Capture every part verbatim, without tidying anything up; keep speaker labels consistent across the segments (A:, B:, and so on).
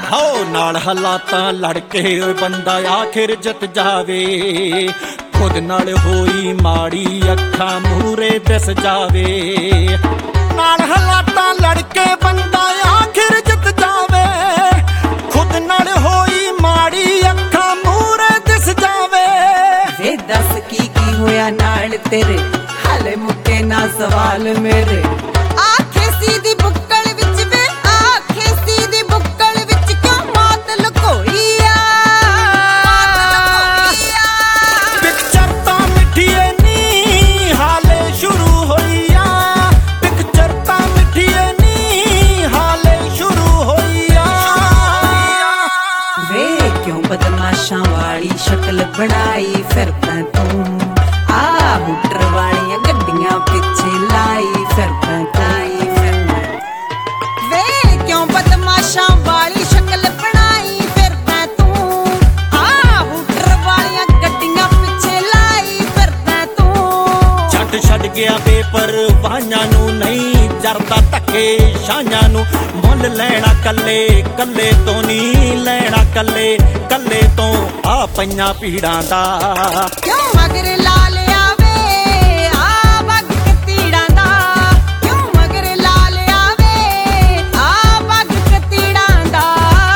A: ਹੋ ਨਾਲ ਹਾਲਾਤਾਂ ਲੜ ਕੇ ਬੰਦਾ ਆਖਿਰ ਜਿੱਤ ਜਾਵੇ खुद नाल होई माड़ी अखा मूरे दिस जावे नाल हालातां लड़के बंदा आखिर जित जावे खुद नाल होई माड़ी अखा मूरे दिस जावे
B: वे दस की की होया नाल तेरे हाले मुके ना सवाल मेरे आखे सीधी बुक्कल विच वे आखे सीधी बुक्कल विच क्यों मौत लुकोई बदमाशा वाली शक्ल बनाई फिरदा तू आ हुटर वालियां गड्डियां पिछे लाई फिरदा लाई फिरदा वे क्यों बदमाशा वाली शक्ल बनाई फिरदा तू आ हुटर वालियां गड्डियां पिछे लाई फिरदा तू
A: छट छट गया बेपरवाहियां नू नहीं जरदा धक्के शायां नू मुल लैना कल्ले कल्ले तो नहीं लैना कल्ले कल्ले तो आ पईयां भीड़ां दा
B: क्यों मगर ला लिया वे आ बग कतीड़ां दा क्यों मगर ला लिया वे आ बग कतीड़ां दा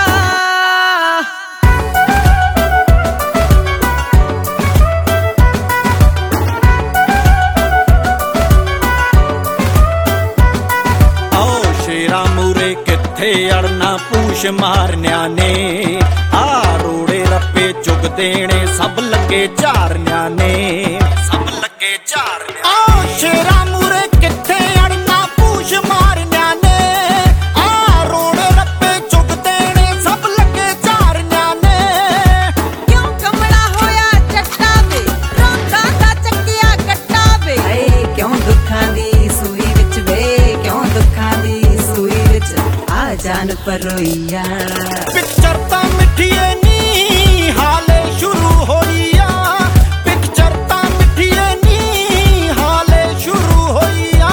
A: आओ शेरा मूरे किथे अड़ना पूछ मारनिया ने आ रोड़े रप्पे चुग देने सब लगे झारनिया ने सब लगे झारनिया आ शेरा मूरे किथे अड़ना पूछ मारनिया ने आ रोड़े रप्पे चुग देने सब लगे झारनिया ने
B: क्यों कमला होया जट्टा वे रोंदा दा चक्किया कट्टा वे हाय क्यों दुखां दी सूई विच वे क्यों दुखां दी सूई विच आ जान परोइया
A: पिक्चर तां मिठिए नी हाले शुरू होइया पिक्चर तां मिठिए नी हाले शुरू होइया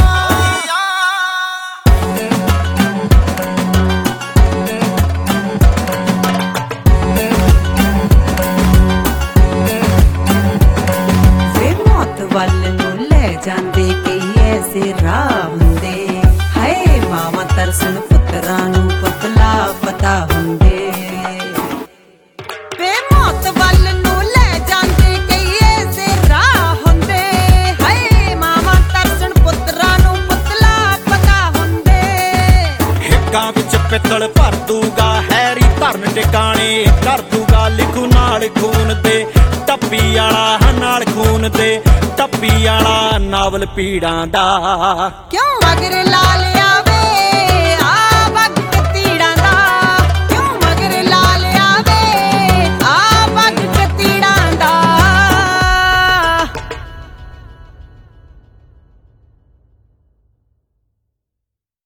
B: वे मौत वल नू ले जांदे कई ऐसे राह हुंदे हाय मावां तरसन पुत्तरां नू पुतला पता हुंदे वे मौत वल नू ले जांदे कई ऐसे राह हुंदे हाय मावां तरसन पुत्तरां नू पुतला पता हुंदे
A: हिक्कां विच पित्तल भर दूगा हैरी धरन टिकाणे कर दूगा लिखू नाल खून दे टप्पी आला नाल खून दे टप्पी आला नावल पीड़ां दा
B: क्यों मगर ला लिया